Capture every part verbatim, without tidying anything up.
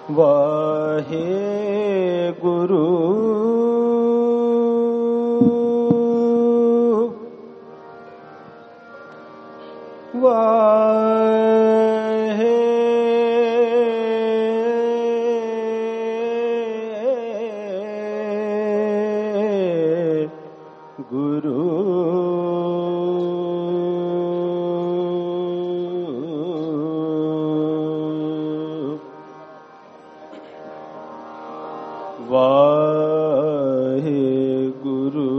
वाहे गुरु वाहे गुरु वाहे गुरु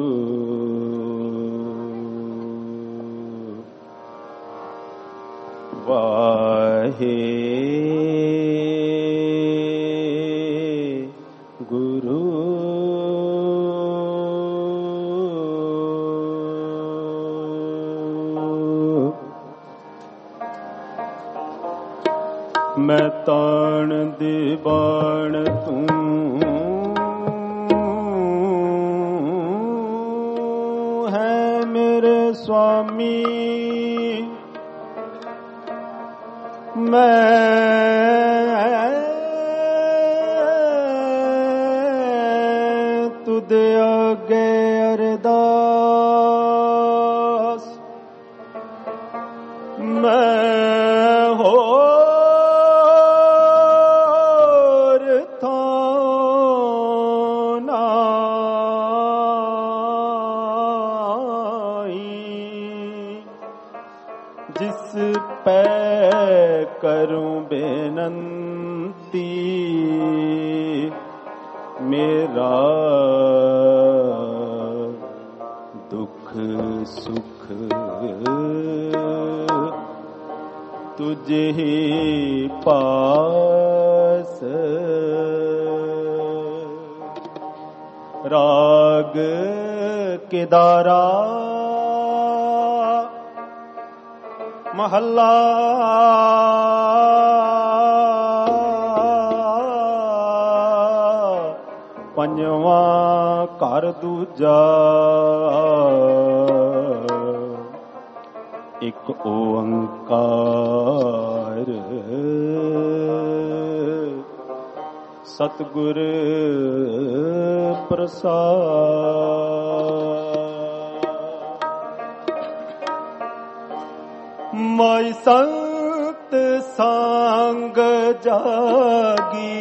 वाहे गुरु मैं ताण दीवान तू है मेरे स्वामी, मैं तुदे आगे अरदास, मैं होर थां नाई, जिस पे करूं बेनंती मेरा दुख सुख तुझे ही पास। राग केदारा महल्ला पंजवा घर दूजा, एक ओंकार सतगुर प्रसाद। माई संत संग जागी,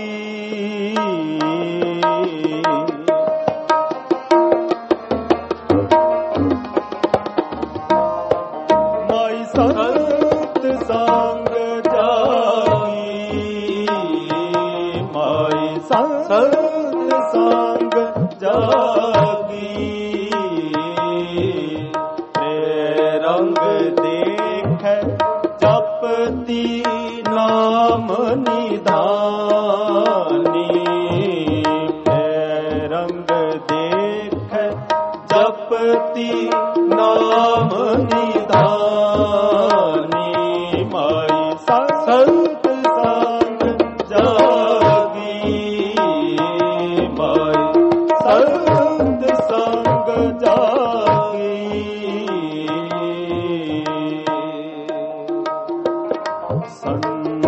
माई संत संग जागी, माई संत संग जागी, रंग देख जपती नाम निधानी, रंग देख जपती नाम निधानी, माई संत संग जागी, माई संत संग जागी। संत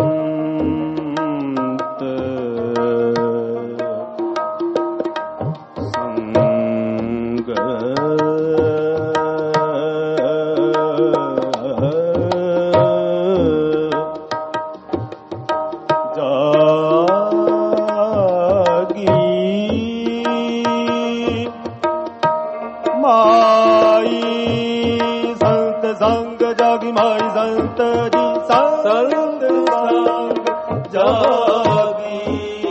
संग जागी, माई संत संग जागी, माई संत जी संत संग जागी,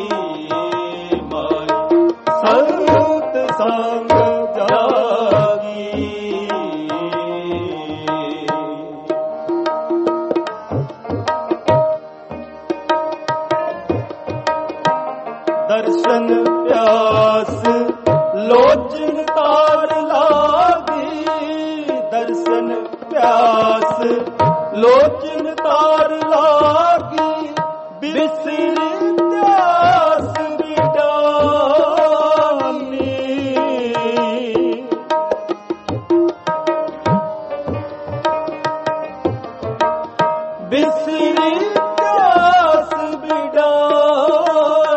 माई संत संग जागी। दर्शन प्यास लोचन तार लागी, दर्शन प्यास लोचन तार लागी, बिसर प्यास बिडानी, बिसर प्यास बिडानी।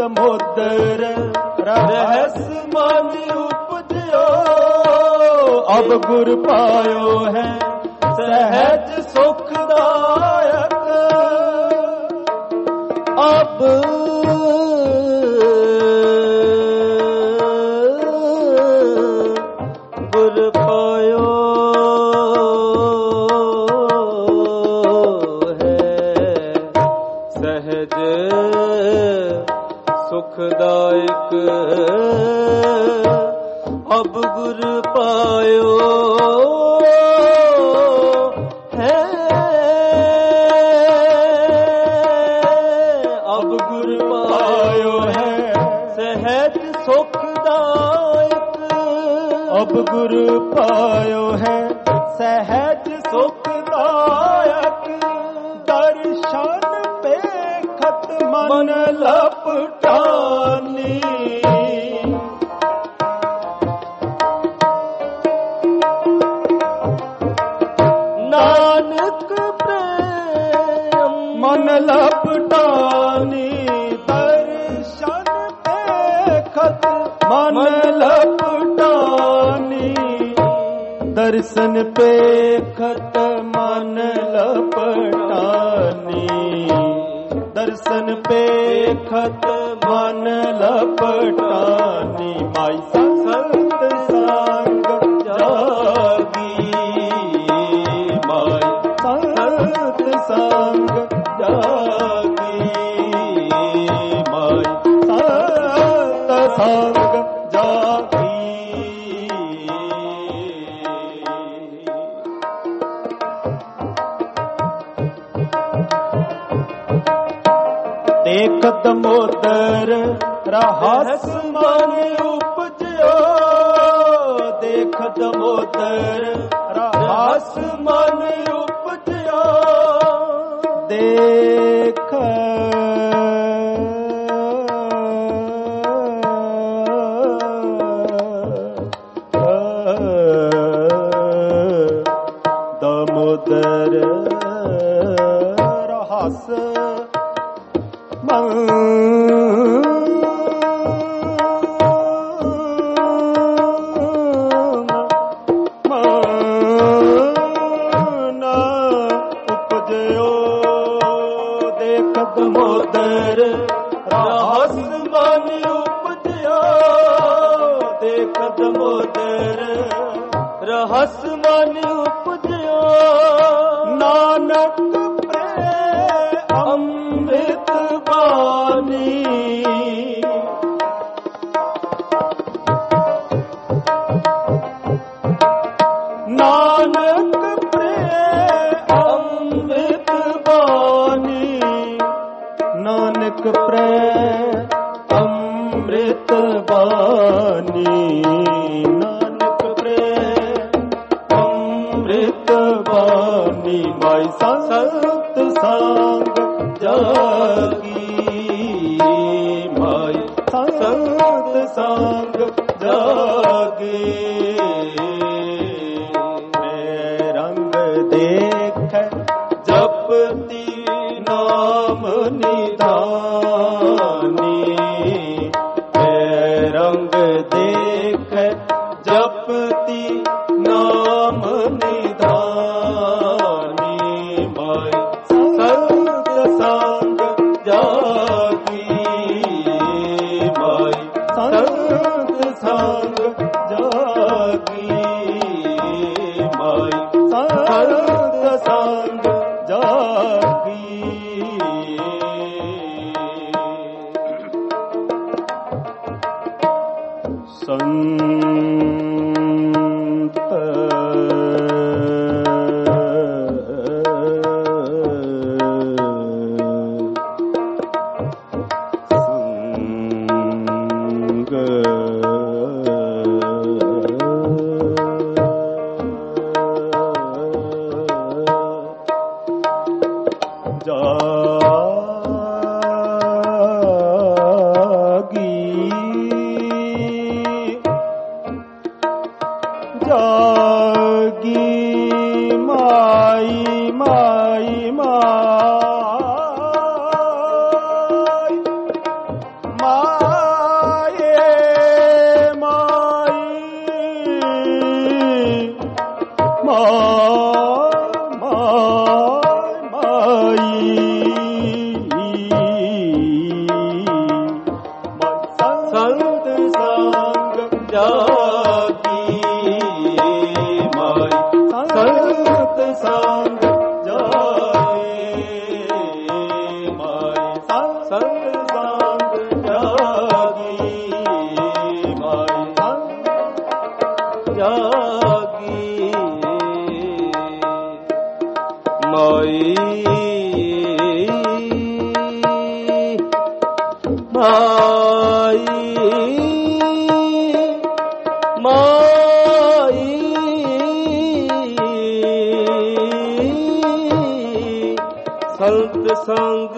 ਦਮੋਦਰ ਰਹਿਸ ਮਨ ਉਪਜਿਓ ਅਬ ਗੁਰ ਪਾਇਓ ਹੈ ਸਹਿਜ ਸੁਖਦਾਇਕ ਅਬ ਗੁਰ ਪਾਇਓ ਸੁਖਦਾਇਕ ਅਬ ਗੁਰ ਪਾਇਓ ਹੈ ਅਬ ਗੁਰ ਪਾਇਓ ਹੈ ਸਹਿਜ ਸੁਖਦਾਇਕ ਅਬ ਗੁਰ ਪਾਇਓ ਹੈ ਸਹਿਜ ਸੁਖਦਾਇਕ ਦਰਸ਼ਨ ਪੇਖਤ ਮਨ ਲਪਟਾਨੀ ਨਾਨਕ ਪ੍ਰੇਮ ਮਨ ਲਪਟਾਨੀ ਦਰਸ਼ਨ ਪੇਖਤ ਮਨ ਲਪਟਾਨੀ ਦਰਸ਼ਨ ਪੇਖਤ ਮਨ ਲਪਟਾਨੀ ਦਰਸ਼ਨ ਪੇਖਤ ਮਨ ਲਪਟਾਨੀ ਮਾਈ ਸੰਤ ਸੰਗ ਜਾਗੀ ਮਾਈ ਸੰਤ ਸੰਗ ਜਾਗੀ ਮਾਈ ਸੰਤ ਸੰਗ ਜਾਗੀ ਦੇਖ ਦਮੋਦਰ ਰਹਸ ਮਨ ਉਪਜਿਓ ਦੇਖ ਦਮੋਦਰ ਰਹਸ ਮਨ ਉਪਜਿਓ ਦੇਖ ਦਮੋਦਰ ਰਹਸ ਦਮੋਦਰ ਰਹਸ ਮਨ ਉਪਜਿਓ ਦੇਖ ਦਮੋਦਰ ਰਹਸ ਮਨ ਉਪਜਿਓ ਨਾਨਕ ਪ੍ਰੇਮ ਅੰਮ੍ਰਿਤ ਬਾਣੀ ਨਾਨਕ ਪ੍ਰੇਮ ਅੰਮ੍ਰਿਤ ਬਾਣੀ ਨਾਨਕ ਪ੍ਰੇਮ ਅੰਮ੍ਰਿਤ ਬਾਣੀ ਨਾਨਕ ਪ੍ਰੇਮ ਅੰਮ੍ਰਿਤ ਬਾਣੀ ਮਾਈ ਸੰਤ ਸੰਗ ਜਾਗੀ ਮਾਈ ਸੰਤ ਸੰਗ ਜਾਗੀ ਮੈਂ ਰੰਗ ਦੇਖ ਜਪਤੀ ਨਾਮ ਨਿਧਾਨੀ ਮੈਂ ਰੰਗ ਦੇਖ ਜਪਤੀ ਨਾਮ ਨਿਧਾਨੀ ਮਾਈ ਸੰਤ ਸੰਗ ਜਾਗੀ ਮਾਈ ਸੰਤ ਸੰਗ ਜਾਗੀ ਮਾਈ ਸੰਤ ਸੰਗ ਜਾਗੀ ਸੰਤ ਸੰਗ ਜਾਗੀ ਮਾਈ ਮਾਈ ਮਾਈ ਮਾਈ ਮਾਈ ਮਾਈ ਸੰਤ ਸੰਗ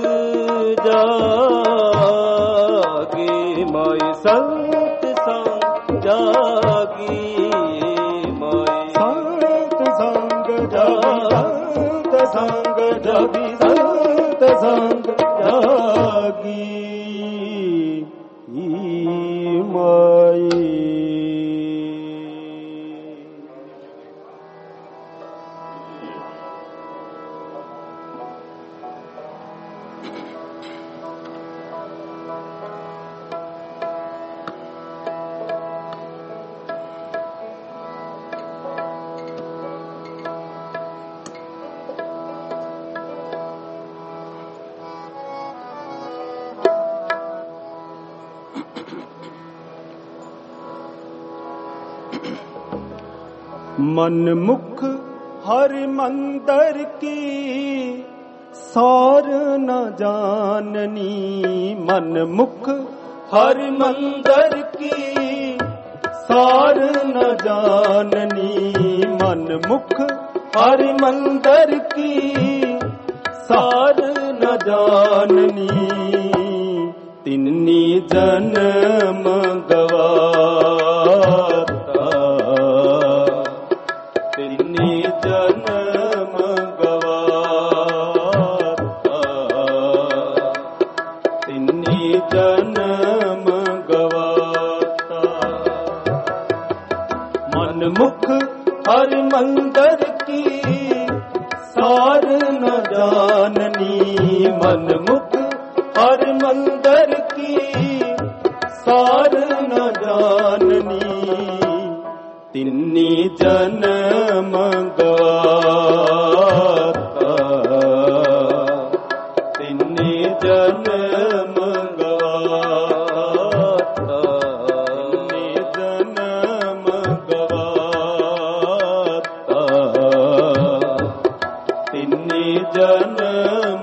ਜਾਗੀ ਮਾਈ ਸੰਤ ਸੰਗ ਜਾਗੀ ਮਾਈ ਸੰਤ ਸੰਗ ਜਾਗੀ ਸੰਤ ਸੰਗ ਜਾਗੀ ਸੰਤ ਸੰਗ ਜਾਗੀ ਮਾਈ। मन मुख हरि मंदर की सार न जाननी, मन मुख हरि मंदर की सार न जाननी, मन मुख हरि मंदर की सार न जाननी, तिन्नी जन्म गवाता, तिन्नी जन्म गवाता, तिन्नी जन्म गवाता। मन मुख हरि मंदर की सार न जाननी, मन मुख हरि मंदर की सार न जाननी, तिन्नी जन्म गवाता, तिन्नी जन्म गवाता, तिन्नी जन्म गवाता, तिन्नी जन्म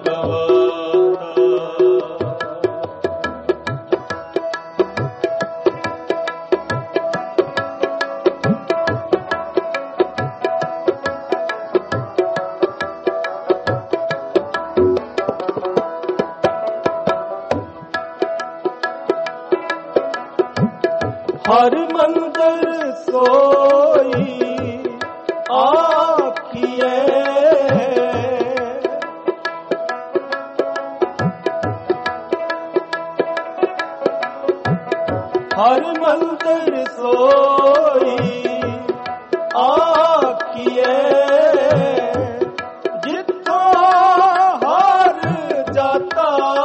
हर मंदिर सोई आखिए, हर मंदिर सोई आखिए, जिथों हार जाता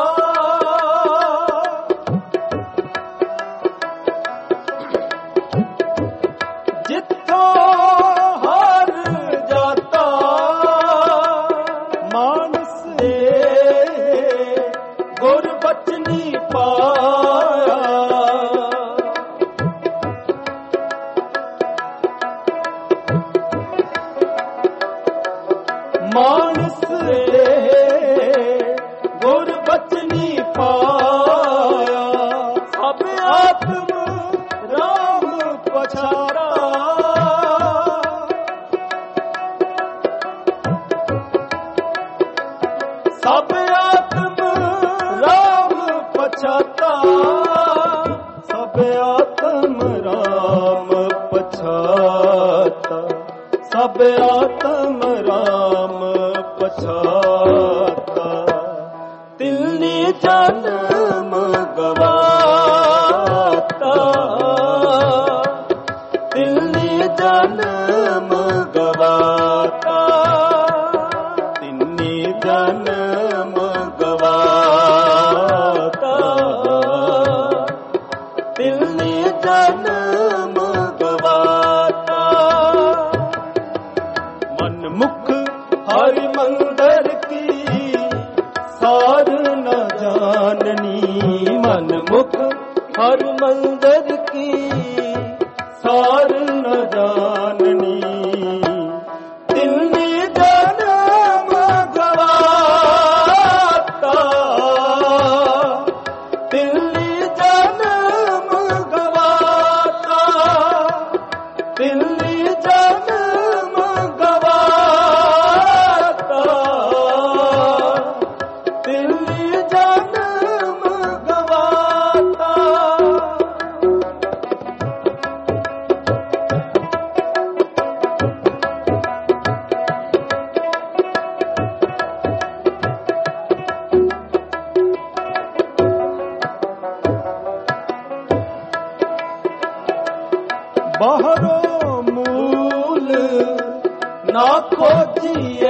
मानस गुर बचनी पाया, सब आत्म राम पछाड़ा, सब आत्म राम पछाता, सब आत्म राम पछाता, सब आत्म राम पछाता, तिन्नी जन्म गवाता, तिन्नी जन्म गवाता, तिन्नी जन्म गवाता, तिन्नी जन्म गवाता। मन मुख हरि मंदिर की सार न जाननी, मन मुख हरि मंदिर की सार न जाननी, तिन्नी जन्म खोजिए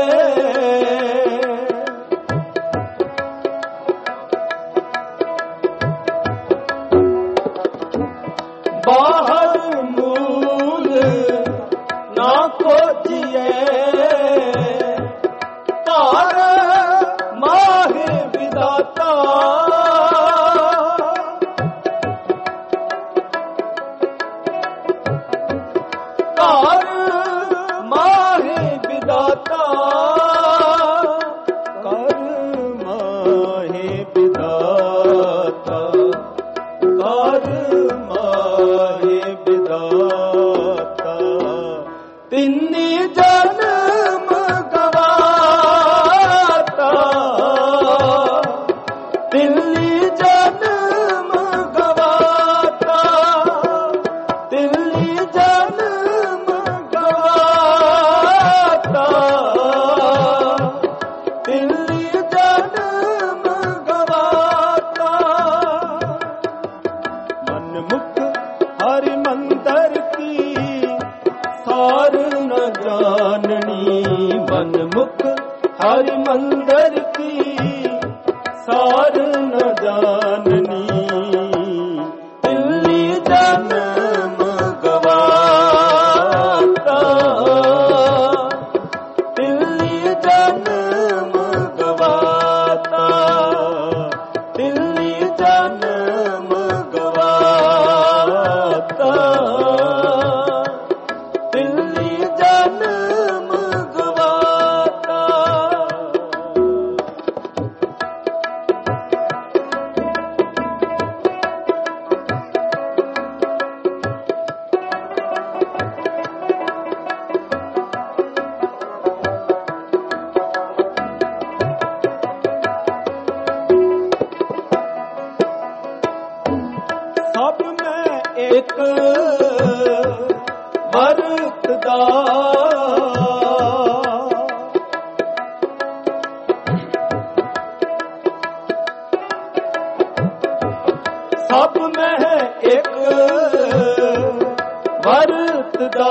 बाहर मूल ना खोजिए कार माहे विधाता कार माहे विधाता कर माहे विधाता कर माहे विधाता तिन्नी जन्म गवाता तिन्नी जन्म गवाता तिन्नी जन्म गवाता तिन्नी जन्म गवाता मनमुख हरि मंदर की सार न जाननी मनमुख हरि मंदर की सार न जाननी तिल्ली जन्म गवाता तिल्ली जन्म गवाता तिल्ली जन्म गवाता तिल्ली जन्म गवाता सब में एक वरतदा सब में एक वरतदा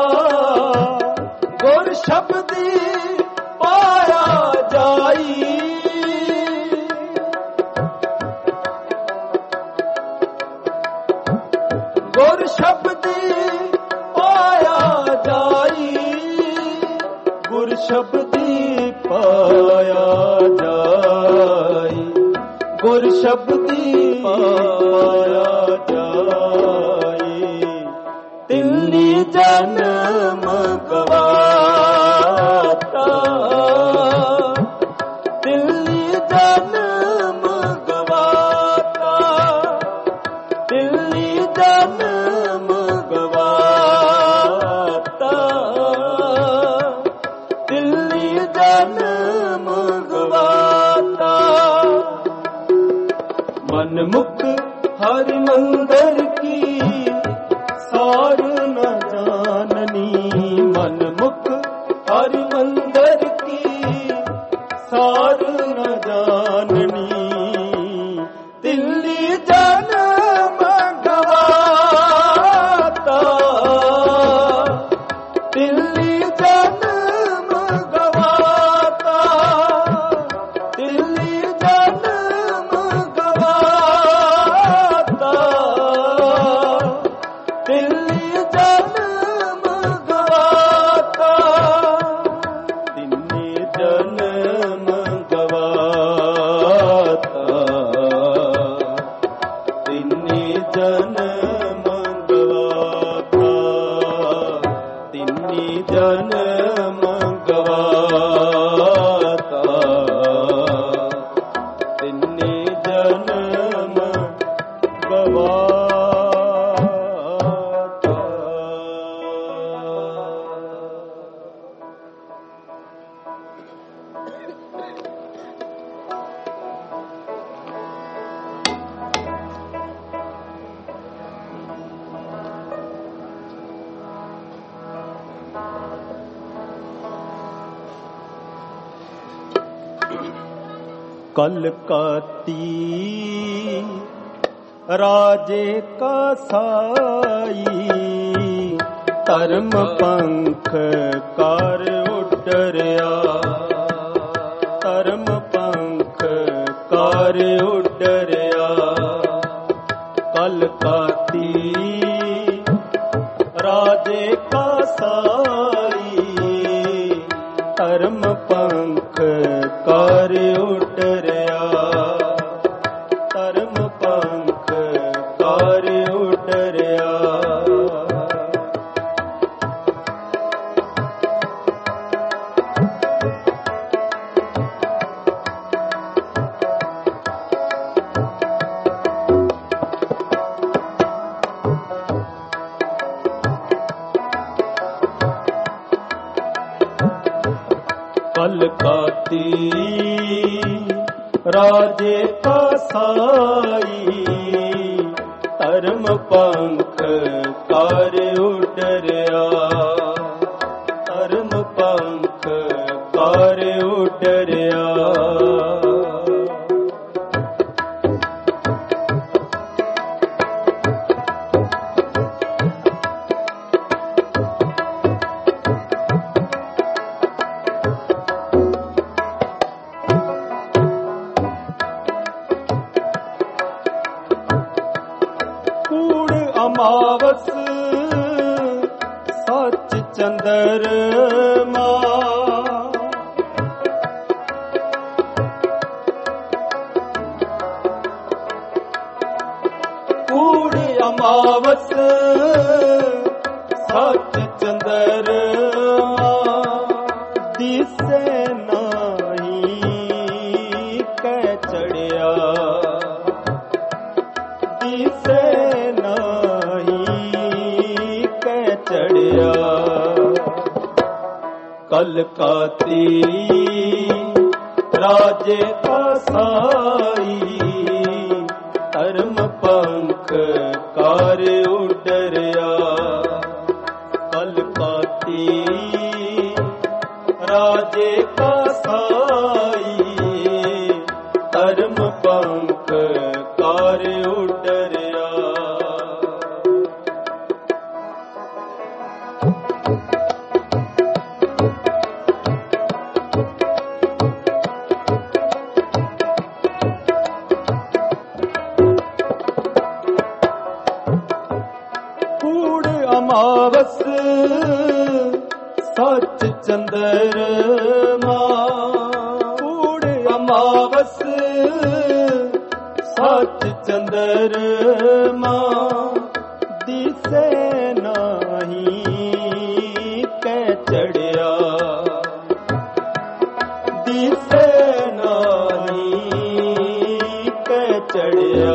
गुर शब्दी पाया जाई गुर शब्दी पाया जाई गुर शब्दी पाया जाई गुर शब्दी पाया जाई तिन्नी जन्म गवाता तिन्नी जन्म गवाता तिल्ली जन्म गवाता तिल्ली जन्म गवाता मनमुख हरि मंदर की सार न जाननी मनमुख हरि मंदर की सार न जाननी तिल्ली जन्म गवाता तिल्ली जन्म गवाता तिल्ली जन्म गवाता तिल्ली जन्म गवाता तिन्नी जन्म गवाता तिन्नी जन्म गवाता तिन्नी जन्म गवाता तिन्नी जन्म गवाता कलकत्ती राजे का साई धर्म पंख कर ਉਡਰਿਆ, ਧਰਮ ਪੰਖ ਕਾਰ ਉਡਰਿਆ। ਕਲਕਾਤੀ ਰਾਜੇ ਕਾ ਸਾਈ, ਧਰਮ ਪੰਖ ਕਾਰ ਉਡਰਿਆ, ਧਰਮ ਪੰਖ ਕਾਰ ਉਡਰਿਆ। ਕਲਕਾਤੀ ਰਾਜੇ ਕਾ ਸਾਈ, ਧਰਮ ਪੰਖ ਕਾਰ ਉਡਰਿਆ, ਧਰਮ ਪੰਖ ਕਾਰ ਉਡਰਿਆ। ਅਮਾਵਸ ਸੱਚ ਚੰਦਰਮਾ, ਕੂੜ ਅਮਾਵਸ ਸੱਚ ਚੰਦਰਮਾ, ਦਿਸੇ ਨਾਹੀ ਕਹਿ ਚੜਿਆ, ਦਿਸੇ ਚੜਿਆ। ਕਲਕਾਤੀ ਰਾਜੇ ਕਾ ਸਾਈ, ਧਰਮ ਪੰਖ ਕਾਰ ਉਡਰਿਆ। ਕਲਕਾਤੀ ਰਾਜੇ ਕਾ ਸਾਈ, ਧਰਮ ਪੰਖ ਕਾਰ ਉਡਰਿਆ। ਅਮਾਵਸ ਸੱਚ ਚੰਦਰਮਾ, ਕੂੜ ਅਮਾਵਸ ਸੱਚ ਚੰਦਰਮਾ, ਦਿਸੇ ਨਾਹੀ ਕਹਿ ਚੜਿਆ, ਦਿਸੇ ਨਾਹੀ ਕਹਿ ਚੜਿਆ।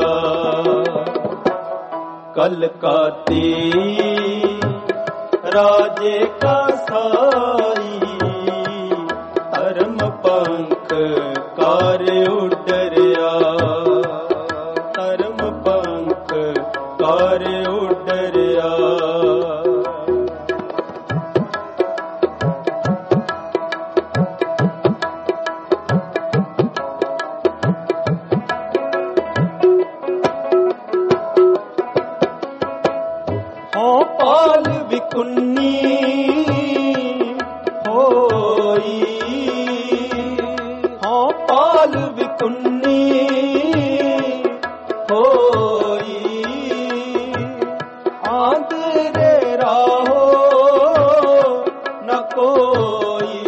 ਕਲਕਾਤੀ ਰਾਜੇ ਕਾ ਸਾਈ, ਧਰਮ ਪੰਖ ਕਾਰ ਉਡਰਿਆ, ਧਰਮ ਪੰਖ ਕਾਰ ਉਡਰਿਆ। ਹਾਂ ਪਾਲ ਵਿਕੁੰਨੀ ਹੋਈ, ਹਾਂ ਪਾਲ ਵਿਕੁੰਨੀ ਹੋਈ, ਆਂਦਰੇ ਰਾਹੋ ਨ ਕੋਈ,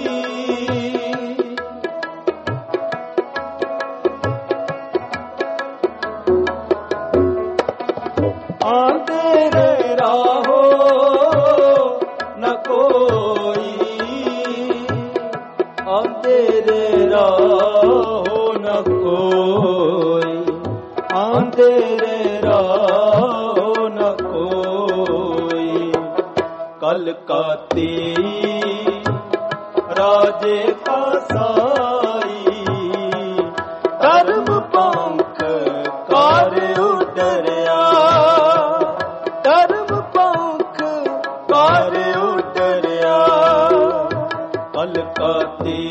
ਆਂਦਰੇ ਰਾਹੋ ਨ ਕੋਈ, ਆਂਦਰੇ ਰਾਹੋ ਨ ਕੋਈ, ਆਂਦਰੇ ਰਾਹੋ ਨ ਕੋਈ। ਕਲਕਾਤੀ ਰਾਜੇ ਕਾ ਸਾਈ, ਧਰਮ ਪੰਖ ਕਾਰ ਉਡਰਿਆ, ਧਰਮ ਪੰਖ ਕਾਰ ਉਡਰਿਆ। ਕਲਕਾਤੀ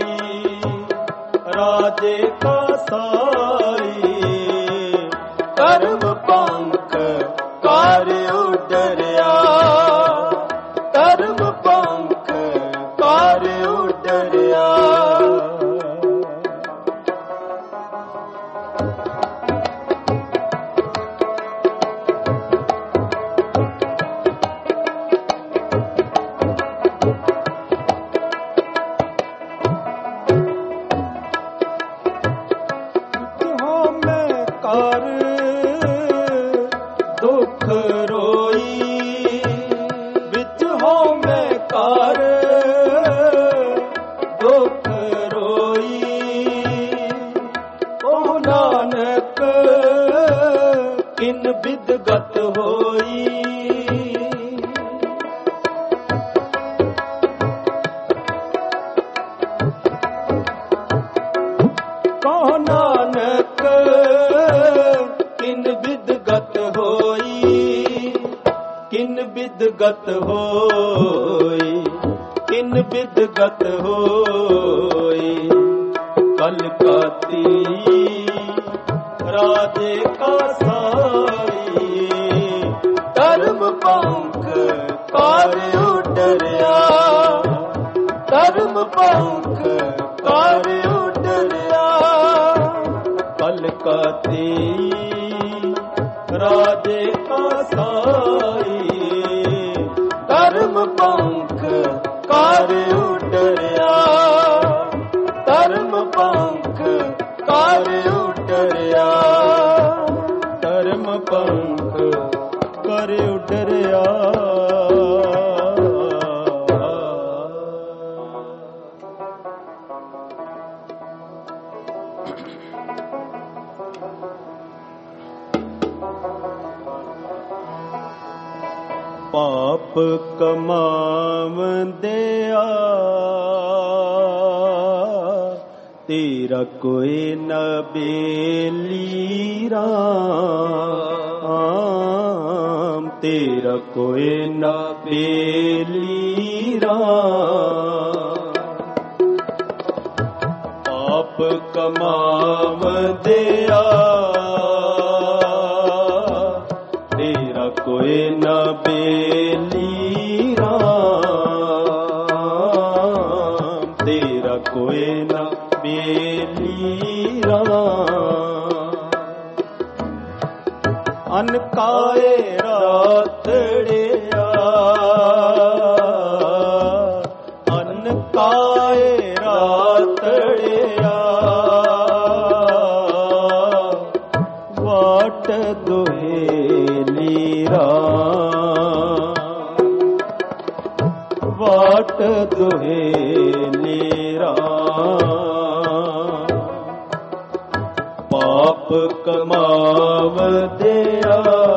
ਰਾਜੇ ਕਾ ਸਾਈ, ਧਰਮ ਪੰਖ ਕਾਰ ਉਡਰਿਆ, ਧਰਮ ਪੰਖ ਕਾਰ गत होई। कहो नानक किन बिद गत होई, किन बिद गत होई, किन बिद गत होई। कलकाती राजे का साई, धर्म पंख कार्य डरिया, धर्म पंख कार्य डरिया। कलकाती राजे का साई, धर्म पंख कार्य डरिया, धर्म पंख कार्य डरिया, धर्म पंख कार्य डरिया। पाप कमावंदिया तेरा कोई न बेली राम, तेरा कोई न बेली राम। पाप कमावंदिया तेरा कोई न बेली राम, तेरा कोई न बेली राम। अनकाए रातड़िया, अनकाए रातड़िया। वाट दुहेली राम, वाट दुहेली राम। पाप कमावंदिया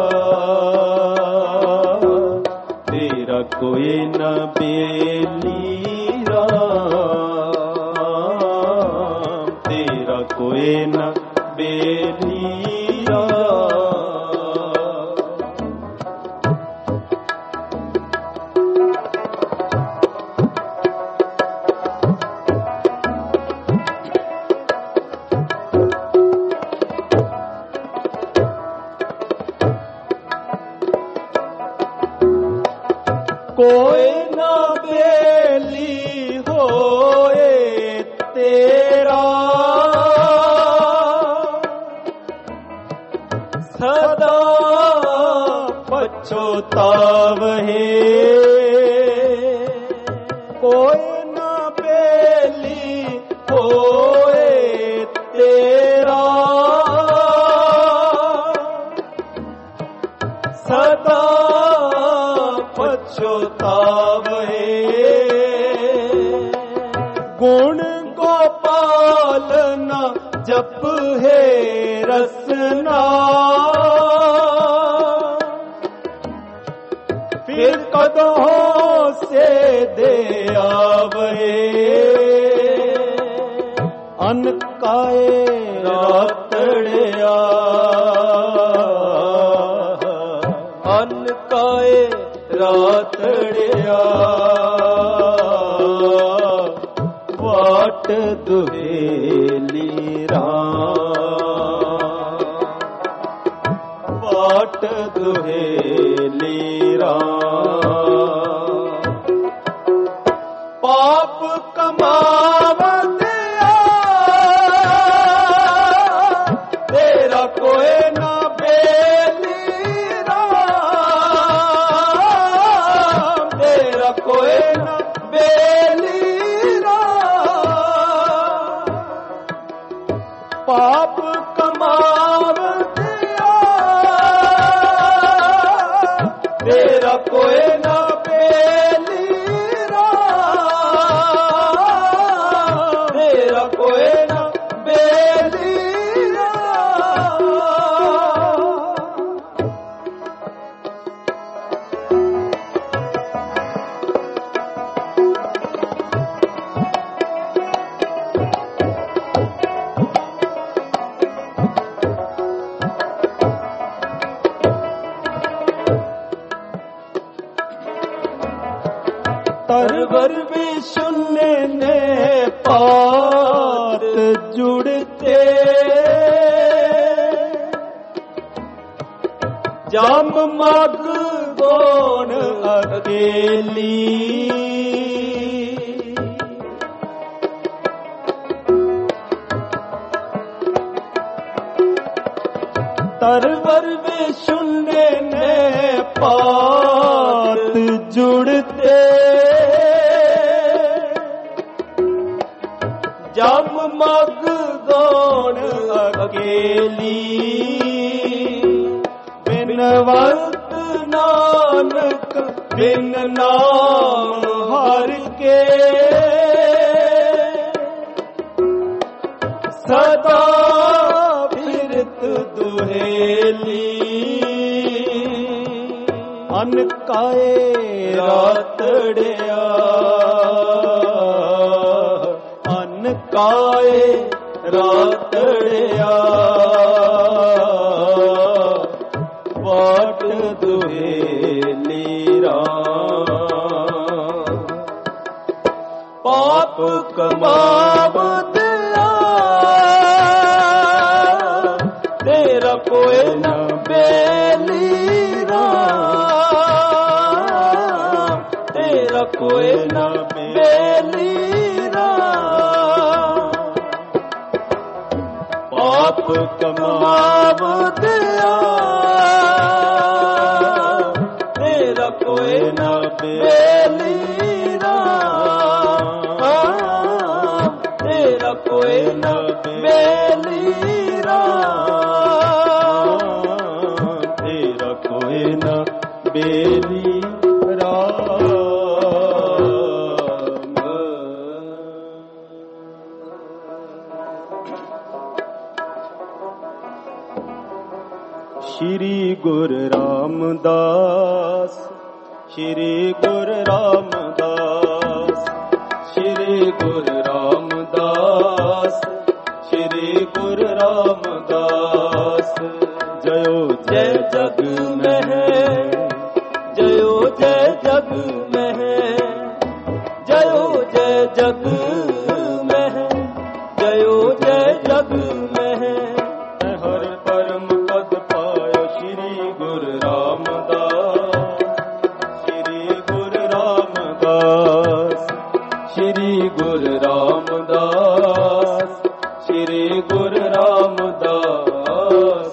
तेरा कोई न बेली राम, तेरा कोई न बेली राम। कोई न बेली होए तेरा, सदा पछतावहे। कोई न बेली होए तेरा, सदा पछतावहे। गुण गोपाल न जप है रसना, फिर कदहों से दे आवहे। अनकाए रातड़िया, अनकाए रातड़िया। वाट दुहेली राम, वाट दुहेली राम। पाप कमावंदिया तेरा कोई न बेली राम, तेरा कोई न बेली राम। पाप कमावंदिया तेरा कोई पात जुड़ते जम मग गोण अकेली तरवर में शून्य ने पात जुड़ते जम मग गोण अकेली बिनवंत नानक बिन नाम हर के सदा फिरत दुहेली अनकाए रातड़िया अनकाए रातड़िया वाट दुहेली राम पाप कमावत तेरा कोई न बेली राम तेरा कोई न बेली राम पाप कमावत तेरा कोई न बेली राम तेरा कोई न बेली बेली राम। श्री गुरु रामदास श्री गुरु रामदास श्री गुरु रामदास श्री गुरु रामदास जयो जय जग में जयो जय जग में जयो जय जग में जयो जय जग में हर परम पद पायो श्री गुरु रामदास श्री गुरु रामदास श्री गुरु रामदास श्री गुरु रामदास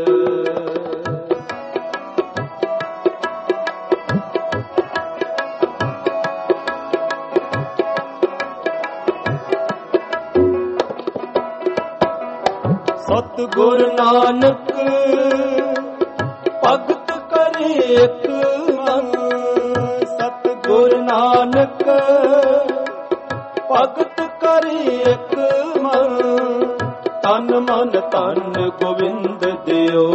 सतगुरु नानक भगत करे एक मन सतगुरु नानक भगत करे एक मन तन मन तन गोविंद दियो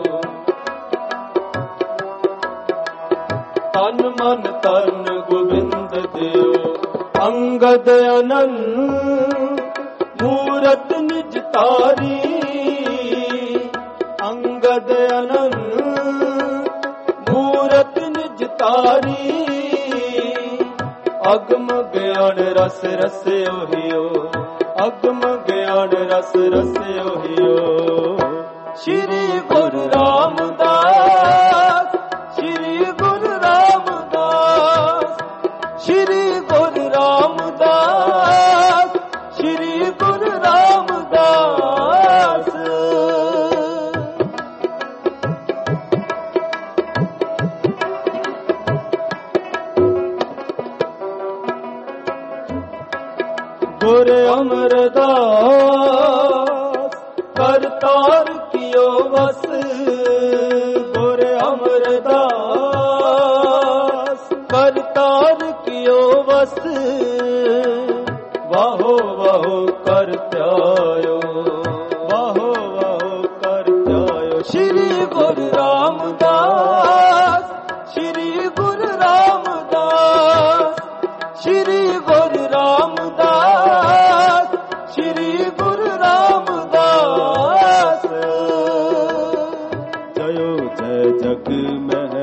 तन मन तन गोविंद दियो अंगद अनंत मूरत निज तारी अंगद अनंत मूरत निज तारी अगम ज्ञान रस रस ओहियो अगम ज्ञान रस रस ओहियो श्री गुरु रामदास श्री गुरु रामदास श्री गुरु रामदास श्री गुरु रामदास गुरु अमरदास करतार कियो वस गुरु अमरदास करतार कियो वस वाहो वाहो कर त्यायो वाहो वाहो कर त्यायो श्री गुरु रामदास श्री गुरु रामदास श्री गुरु रामदास श्री गुरु रामदास जयो जय जग में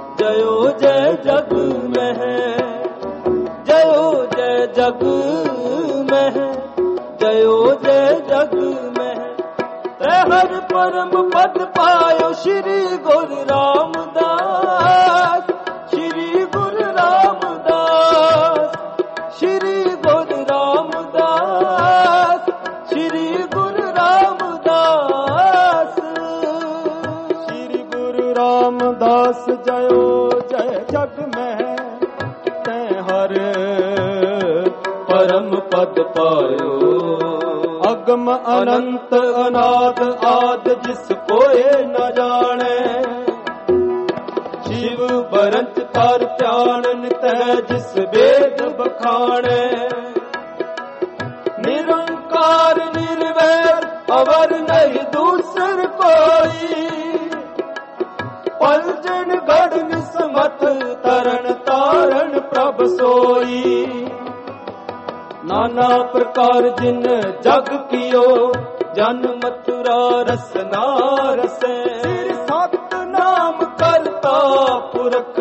जयो जय जग में जयो जय जग ਮਹਿ ਜਯੋ ਜੈ ਜਗ ਮਹਿ। ਤੈ ਹਰ ਪਰਮ ਪਦ ਪਾਇਓ ਸ਼੍ਰੀ ਗੁਰੂ ਰਾਮਦਾਸ, ਸ਼੍ਰੀ ਗੁਰੂ ਰਾਮਦਾਸ, ਸ਼੍ਰੀ ਗੁਰੂ ਰਾਮਦਾਸ, ਸ਼੍ਰੀ ਗੁਰੂ ਰਾਮਦਾਸ। ਸ਼੍ਰੀ ਗੁਰੂ ਰਾਮਦਾਸ ਜਯੋ ਜੈ ਜਗ ਮਹਿ ਤੈ ਹਰ ਪਰਮ ਪਦ ਪਾਇਓ। ਅਗਮ ਅਨੰਤ ਅਨਾਦ ਆਦ ਜਿਸ ਕੋਏ ਨ ਜਾਣੈ, ਸ਼ਿਵ ਬਰੰਚ ਧਰ ਧਿਆਨ ਨਿਤੈ ਜਿਸ ਵੇਦ ਬਖਾਣੈ। ਨਿਰੰਕਾਰ ਨਿਰਵੈਰ ਅਵਰ ਨਹੀਂ ਦੂਸਰ ਕੋਈ, ਪਲਜਨ ਗੜਨ ਸਮਤ ਤਰਨ ਤਾਰਨ ਪ੍ਰਭ ਸੋਈ। ਨਾਨਾ ਪ੍ਰਕਾਰ ਜਿਨ ਜਗ ਕੀਓ ਜਨ ਮਥੁਰਾ ਰਸਨਾ ਰਸੈ। ਸਿਰ ਸਤ ਨਾਮ ਕਰਤਾ ਪੁਰਖ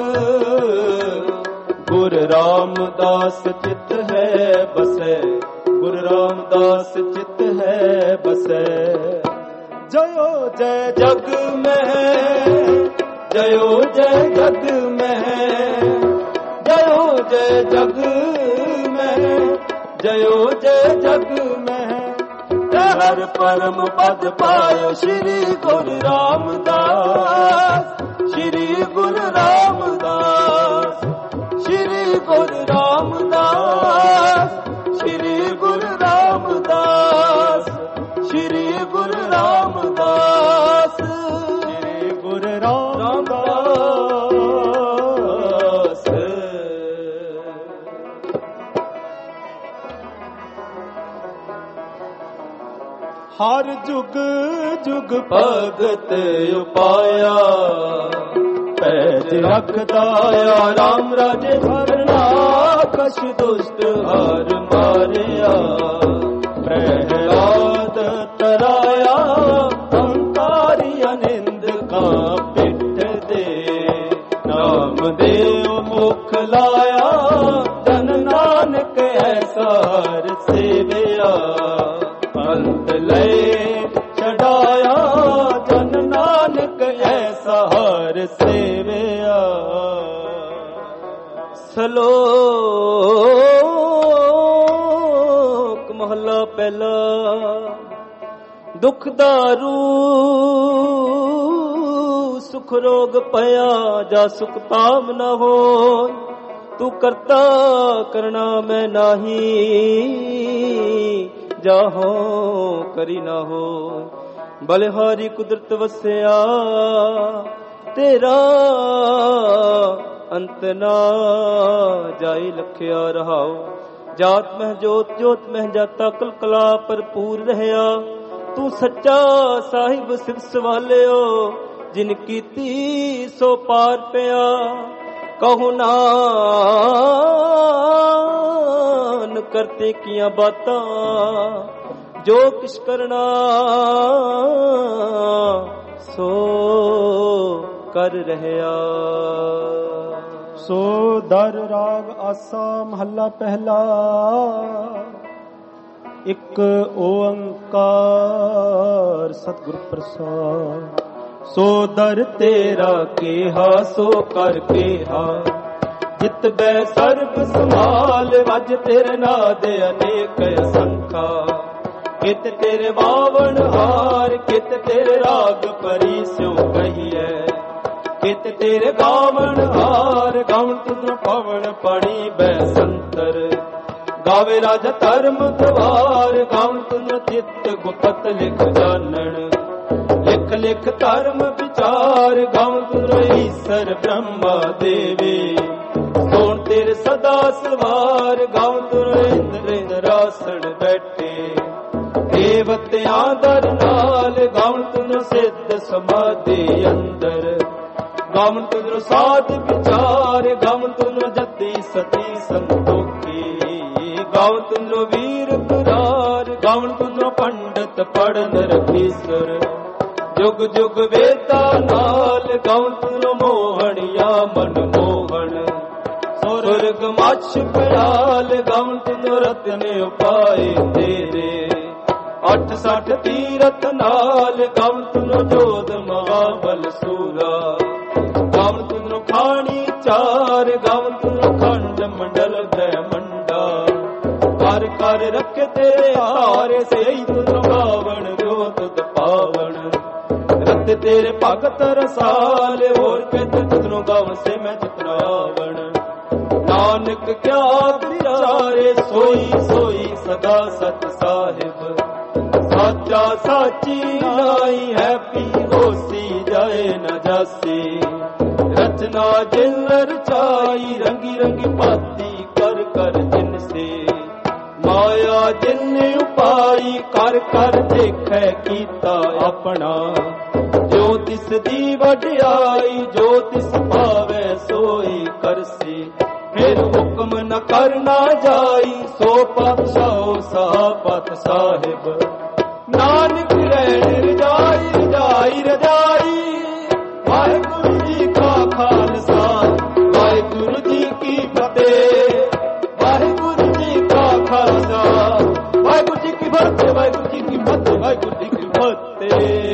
ਗੁਰ ਰਾਮਦਾਸ ਚਿਤ ਹੈ ਬਸੈ, ਗੁਰ ਰਾਮਦਾਸ ਚਿਤ ਹੈ ਬਸੈ। ਜਯੋ ਜੈ ਜਗ ਮਹਿ ਜਯੋ ਜੈ ਜਗ ਮਹਿ ਜਯੋ ਜੈ ਜਗ ਮਹਿ ਜਯੋ ਜੈ ਜਗ ਮਹਿ। ਤੈ ਹਰ ਪਰਮ ਪਦ ਪਾਇਓ ਸ਼੍ਰੀ ਗੁਰੂ ਰਾਮਦਾਸ, ਸ਼੍ਰੀ ਗੁਰੂ ਰਾਮਦਾਸ, ਸ਼੍ਰੀ ਗੁਰੂ ਰਾਮਦਾਸ, ਸ਼੍ਰੀ ਗੁਰੂ ਰਾਮਦਾਸ, ਸ਼੍ਰੀ ਗੁਰੂ ਰਾਮਦਾਸ, ਸ਼੍ਰੀ ਗੁਰੂ ਰਾਮਦਾਸ। ਹਰ ਜੁਗ ਜੁਗ ਭਗਤ ਉਪਾਇਆ, ਪੈਜ ਰਖਦਾਇਆ ਰਾਮ ਰਾਜੇ ਭਰਨਾ। ਕਛ ਦੁਸ਼ਟ ਹਰ ਮਾਰਿਆ, ਪ੍ਰਹਿਲਾਦ ਤਰਾਇਆ। ਹੰਕਾਰੀ ਅਨਿੰਦ ਕਾ ਪਿੱਠ ਦੇ, ਨਾਮ ਦੇਵ ਮੁਖ ਲਾਇਆ। ਜਨ ਨਾਨਕ ਐਸਾ ਹਰ ਸੇਵਿਆ, ਅੰਤ ਲੈ ਛਡਾਇਆ। ਜਨ ਨਾਨਕ ਐਸਾ ਹਰ ਸੇਵਿਆ। ਸਲੋਕ ਮਹਲਾ ਪਹਿਲਾ। ਦੁਖ ਦਾਰੂ ਸੁਖ ਰੋਗ ਭਇਆ, ਜਾ ਸੁਖ ਪਾਮ ਨ ਹੋਇ। ਤੂੰ ਕਰਤਾ ਕਰਨਾ ਮੈਂ ਨਾਹੀ, ਜਾਹੋ ਕਰੀ ਨਾ ਹੋ। ਬਲਿਹਾਰੀ ਕੁਦਰਤ ਵਸਿਆ, ਤੇਰਾ ਅੰਤ ਨਾ ਜਾਈ ਲਖਿਆ ਰਹਾਓ। ਜਾਤ ਮਹਿ ਜੋਤ ਜੋਤ ਮਹਿ ਜਾਤਾ, ਕਲਕਲਾ ਭਰਪੂਰ ਰਹਿਆ। ਤੂੰ ਸੱਚਾ ਸਾਹਿਬ ਸਿਵ ਸਵਾਲਿਓ, ਜਿਨ ਕੀਤੀ ਸੋ ਪਾਰ ਪਿਆ। ਕਹੋ ਨਾਨ ਕਰਤੇ ਕੀਆਂ ਬਾਤਾਂ, ਜੋ ਕਿਛ ਕਰਨਾ ਸੋ ਕਰ ਰਹਿਆ। ਸੋ ਦਰ ਰਾਗ ਆਸਾ ਮਹੱਲਾ ਪਹਿਲਾ। ਇੱਕ ਓੰਕਾਰ ਸਤਿਗੁਰ ਪ੍ਰਸਾਦ। ਸੋ ਦਰ ਤੇਰਾ ਕੇਹਾ ਸੋ ਕਰ ਕੇਹਾ, ਜਿਤ ਬੈ ਸਰਬ ਸੰਭਾਲ। ਵਜ ਤੇਰੇ ਨਾਦ ਅਨੇਕ ਅਸੰਖਾ, ਕਿਤ ਤੇਰੇ ਬਾਵਨ ਹਾਰ। ਕਿਤ ਤੇਰੇ ਰਾਗ ਪਰੀ ਸਿਉ ਕਹੀਐ, ਕਿਤ ਤੇਰੇ ਗਾਵਨ ਹਾਰ। ਗਾਵਨ ਤੁਧੁ ਪਵਨ ਪਾਣੀ ਬੈ ਸੰਤਰ, ਗਾਵੇ ਰਾਜਾ ਧਰਮ ਦਵਾਰ। ਗਾਵਨ ਤੁਧੁ ਚਿੱਤ ਗੁਪਤ ਲਿਖ ਜਾਣਨ, ਲਿਖ ਲਿਖ ਧਰਮ ਵਿਚਾਰ। ਗਾਵਨ ਤੁਧੁ ਈਸਰ ਬ੍ਰਹਮਾ ਦੇਵੇ, ਸੋਣ ਤੇਰੇ ਸਦਾ ਸਵਾਰ। ਗਾਵਨ ਤੁਧੁ ਇੰਦਰ ਇੰਦਰਾਸਣ ਬੈਠੇ, ਦੇਵਤਿਆਂ ਦਰ ਨਾਲ। ਗਾਵਨ ਤੁਧੁ ਸਿੱਧ ਸਮਾਧੀ ਅੰਦਰ, ਗਾਵਨ ਤੁਧੁ ਸਾਧ ਵਿਚਾਰ। ਗਾਵਨ ਤੁਧੁ ਜਤੀ ਸਤੀ ਸੰਤੋਖੀ, ਗਾਵਨ ਤੁਧੁ ਵੀਰ ਪੁਰਾਰ। ਗਾਵਨ ਤੁਧੁ ਪੰਡਤ ਪੜਨ ਰਖੀਸਰ, ਜੁਗ ਜੁਗ ਵੇਦਾ ਨਾਲ। ਗਾਵਨ ਤੁਧੁ ਮੋਹਣਿਆ ਮਨ ਮੋਹਣ, ਸੁਰਗ ਪਾਛ ਪਿਆਲ ਗਵਨ ਤੁਧ ਰਤਨ ਉਪਾਏ ਤੇਰੇ ਅੱਠ ਸੱਠ ਤੀਰਥ ਨਾਲ ਗਵਨ ਤੁਧ ਜੋਧ ਮਹਾਬਲ ਸੂਰਾ ਗਵਨ ਤੁਧ ਖਾਣੀ ਚਾਰ ਗਵਨ ਤੁਧ ਖੰਡ ਮੰਡਲ ਬ੍ਰਹਮੰਡਾ ਕਰ ਕਰ ਰੱਖੇ ਤੇਰੇ ਹਾਰੇ ਸਹੀ ਤੁਧ ਪਾਵਨ ਜੋ ਤੁਧ ਪਾਵਨ ਰਤ ਤੇਰੇ ਭਗਤ ਰਸਾਲ ਹੋਰ ਕਿਤ ਤੁਧਨੂੰ ਗਵਨ ਸੇ ਮੈਂ ਜਿਤਨਾ ਆਵਣ ਨਾਨਕ ਕਿਆ ਵਿਚਾਰੇ ਸੋਈ ਸੋਈ ਸਦਾ ਸਤ ਸਾਹਿਬ ਸਾਚਾ ਸਾਚੀ ਨਾਈ ਹੈ ਪੀ ਹੋਸੀ ਜਾਏ ਨ ਜਾਸੀ ਰਚਨਾ ਜਿਨ ਰਚਾਈ ਰੰਗੀ ਰੰਗੀ ਭਾਤੀ ਕਰ ਕਰ ਜਿਨ ਸੇ ਮਾਇਆ ਜਿਨ ਉਪਾਈ ਕਰ ਕਰ ਦੇਖੈ ਕੀਤਾ ਆਪਣਾ ਜੋ ਤਿਸ ਦੀ ਵਡਿਆਈ ਜੋ ਤਿਸ ਭਾਵੈ ਸੋਈ ਕਰਸੀ ਫਿਰ ਹੁਕਮ ਨ ਕਰਨਾ ਜਾਈ ਸੋ ਪਾਤਸ਼ਾਹ ਸਾਪਤ ਸਾਹਿਬ ਨਾਨਕ ਰਹਿਣ ਰਜਾਈ ਰਜਾਈ ਰਜਾਈ ਵਾਹਿਗੁਰੂ ਜੀ ਕਾ ਖਾਲਸਾ ਵਾਹਿਗੁਰੂ ਜੀ ਕੀ ਫਤਿਹ ਵਾਹਿਗੁਰੂ ਜੀ ਕਾ ਖਾਲਸਾ ਵਾਹਿਗੁਰੂ ਜੀ ਕੀ ਫਤਿਹ ਵਾਹਿਗੁਰੂ ਜੀ ਕੀ ਫਤਿਹ ਵਾਹਿਗੁਰੂ ਜੀ ਕੀ ਫਤਿਹ।